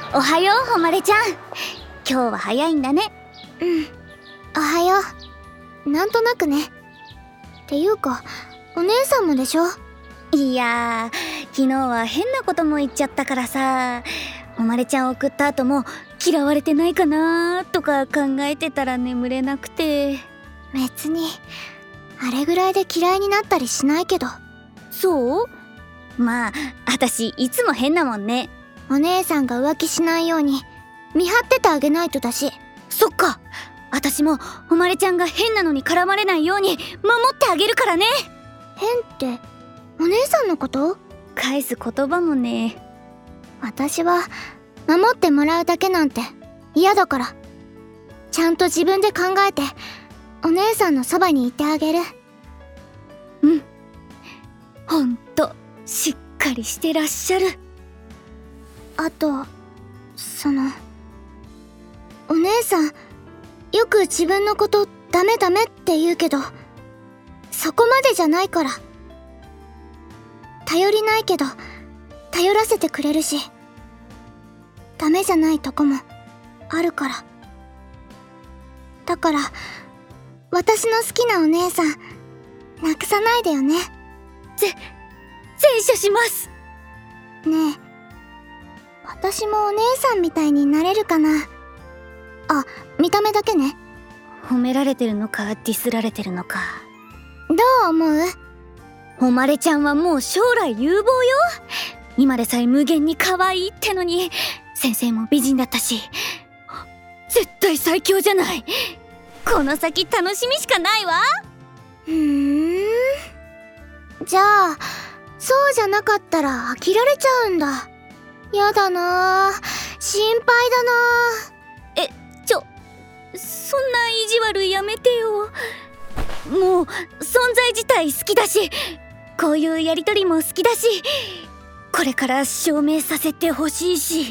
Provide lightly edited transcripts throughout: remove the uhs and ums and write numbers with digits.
おはよう、ほまれちゃん。今日は早いんだね。 おはよう。なんとなくね。っていうか、お姉さんもでしょ。 いやー、昨日は変なことも言っちゃったからさ、ほまれちゃん送った後も嫌われてないかなーとか考えてたら眠れなくて。 別にあれぐらいで嫌いになったりしないけど。 そう？まあ、私いつも変なもんね。 お姉さんが浮気しないように見張っててあげないとだし。 そっか、私もほまれちゃんが変なのに絡まれないように守ってあげるからね。 変ってお姉さんのこと？ 返す言葉もね。 私は守ってもらうだけなんて嫌だから、ちゃんと自分で考えてお姉さんのそばにいてあげる。 ほんとしっかりしてらっしゃる。 あと、お姉さんよく自分のことダメダメって言うけど、そこまでじゃないから。頼りないけど頼らせてくれるし、ダメじゃないとこもあるから。だから私の好きなお姉さんなくさないでよね。 善処します。 ねえ、私もお姉さんみたいになれるかな。あ、見た目だけね。 褒められてるのかディスられてるのか。 どう思う？ ほまれちゃんはもう将来有望よ。今でさえ無限に可愛いってのに、先生も美人だったし、絶対最強じゃない。この先楽しみしかないわ。 じゃあそうじゃなかったら飽きられちゃうんだ。やだなぁ、心配だなぁ。 そんな意地悪やめてよ。もう存在自体好きだし、こういうやりとりも好きだし、これから証明させてほしいし。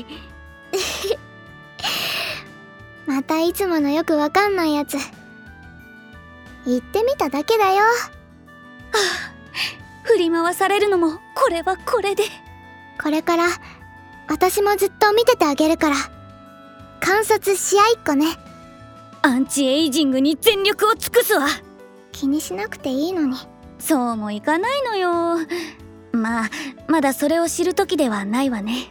またいつものよくわかんないやつ言ってみただけだよ。 振り回されるのもこれはこれで。 これから私もずっと見ててあげるから、観察し合いっこね。 アンチエイジングに全力を尽くすわ。 気にしなくていいのに。 そうもいかないのよ。まあ、まだそれを知る時ではないわね。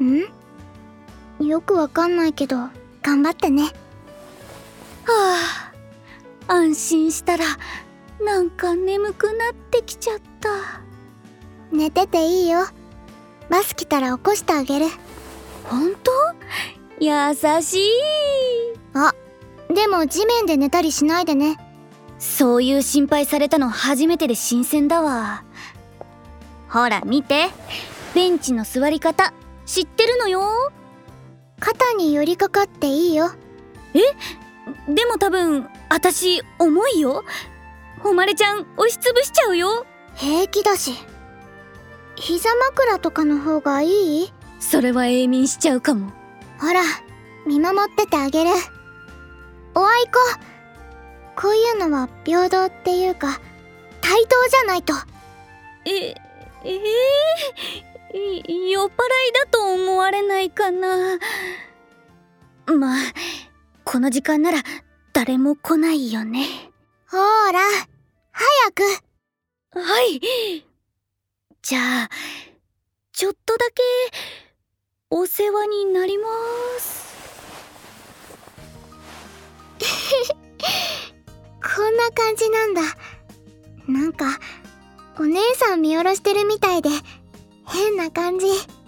よくわかんないけど頑張ってね。 安心したらなんか眠くなってきちゃった。 寝てていいよ。バス来たら起こしてあげる。 ほんと？優しい。 あ、でも地面で寝たりしないでね。 そういう心配されたの初めてで新鮮だわ。ほら見て、ベンチの座り方知ってるのよ。 肩に寄りかかっていいよ。 でも多分私重いよ。ほまれちゃん押しつぶしちゃうよ。 平気だし。膝枕とかの方がいい？ それは永眠しちゃうかも。 ほら、見守っててあげる。おあいこ、こういうのは平等っていうか対等じゃないと。 酔っ払いだと思われないかな。まあ、この時間なら誰も来ないよね。 ほーら、早く。 はい。じゃあちょっとだけお世話になります。 こんな感じなんだ。なんかお姉さん見下ろしてるみたいで変な感じ。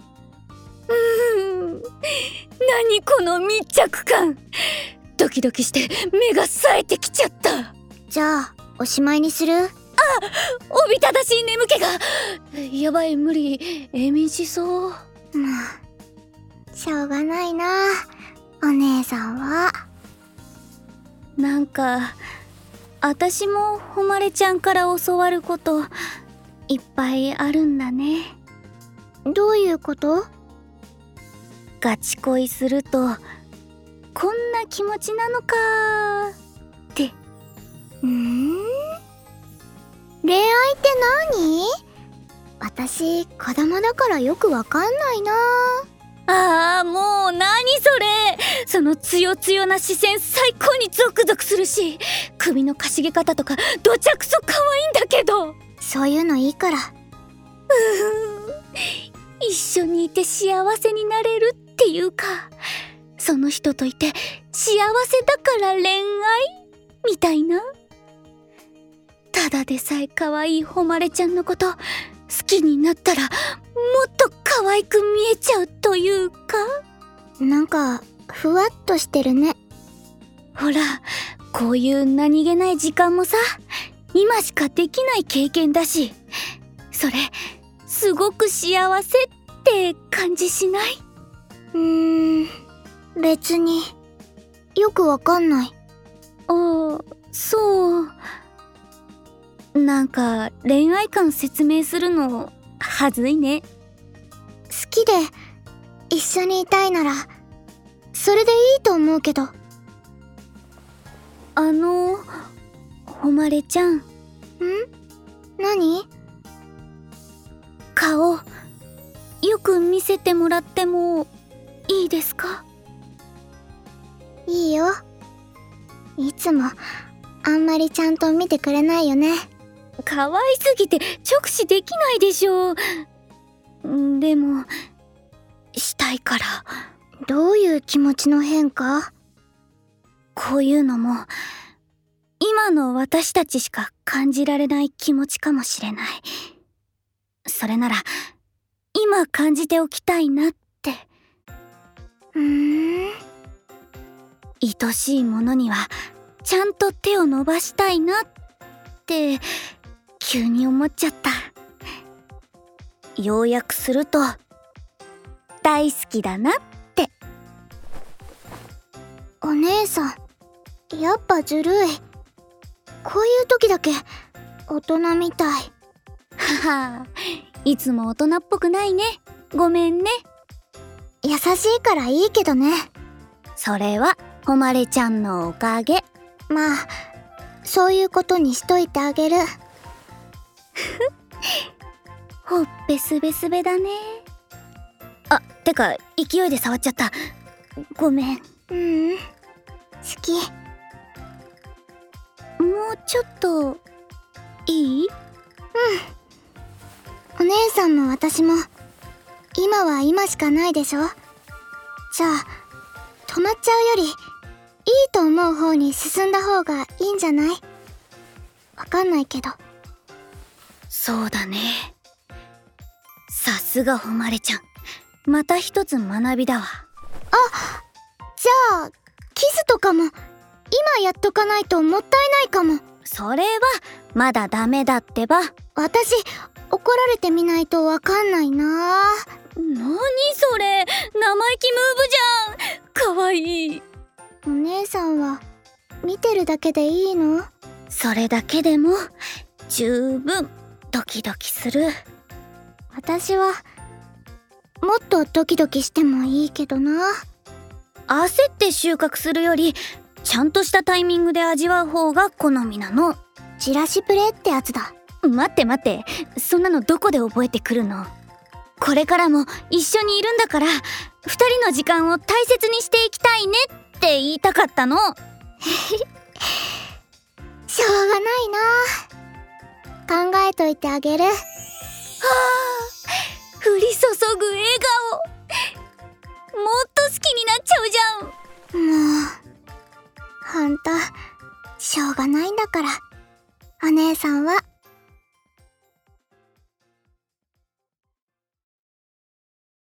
何この密着感。ドキドキして目が冴えてきちゃった。 じゃあおしまいにする？ おびただしい眠気が。やばい、無理、永眠しそう。 しょうがないな、お姉さんは。 なんか私もほまれちゃんから教わることいっぱいあるんだね。 どういうこと？ ガチ恋するとこんな気持ちなのかって。 恋愛って何？私子供だからよくわかんないな。 ああ、もう何それ。そのつよつよな視線最高にゾクゾクするし、首のかしげ方とかどちゃくそ可愛いんだけど。 そういうのいいから。 一緒にいて幸せになれるっていうか、その人といて幸せだから恋愛みたいな。ただでさえ可愛い誉ちゃんのこと好きになったらもっと可愛く見えちゃうというか。 なんかふわっとしてるね。 ほら、こういう何気ない時間もさ、今しかできない経験だし、それすごく幸せって感じしない？ 別によくわかんない。 ああ、そう。なんか恋愛観説明するのはずいね。 好きで一緒にいたいならそれでいいと思うけど。 誉ちゃん。 何？ 顔よく見せてもらってもいいですか？ いいよ。いつもあんまりちゃんと見てくれないよね。 可愛すぎて直視できないでしょ。でもしたいから。 どういう気持ちの変化？ こういうのも今の私たちしか感じられない気持ちかもしれない。それなら今感じておきたいなって。愛しいものにはちゃんと手を伸ばしたいなって急に思っちゃった。要約すると大好きだなって。 お姉さん、やっぱずるい。こういう時だけ大人みたい。 はは、いつも大人っぽくないね。ごめんね。 優しいからいいけどね。 それは誉ちゃんのおかげ。 まあそういうことにしといてあげる。 ほっぺすべすべだね。あ、てか勢いで触っちゃった。ごめん。 好き。 もうちょっといい？ お姉さんも私も今は今しかないでしょ。じゃあ止まっちゃうよりいいと思う方に進んだ方がいいんじゃない？わかんないけど。 そうだね。さすが誉ちゃん、また一つ学びだわ。 じゃあキスとかも今やっとかないともったいないかも。 それはまだダメだってば。 私怒られてみないとわかんないな。 なにそれ、生意気ムーブじゃん。かわいい。 お姉さんは見てるだけでいいの？ それだけでも十分ドキドキする。 私はもっとドキドキしてもいいけどな。 焦って収穫するよりちゃんとしたタイミングで味わう方が好みなの。 じらしプレイってやつだ。 待って待って、そんなのどこで覚えてくるの？これからも一緒にいるんだから二人の時間を大切にしていきたいねって言いたかったの。 しょうがないな。考えといてあげる。 はあ、降り注ぐ笑顔、もっと好きになっちゃうじゃん。 もうほんとしょうがないんだから。お姉さんは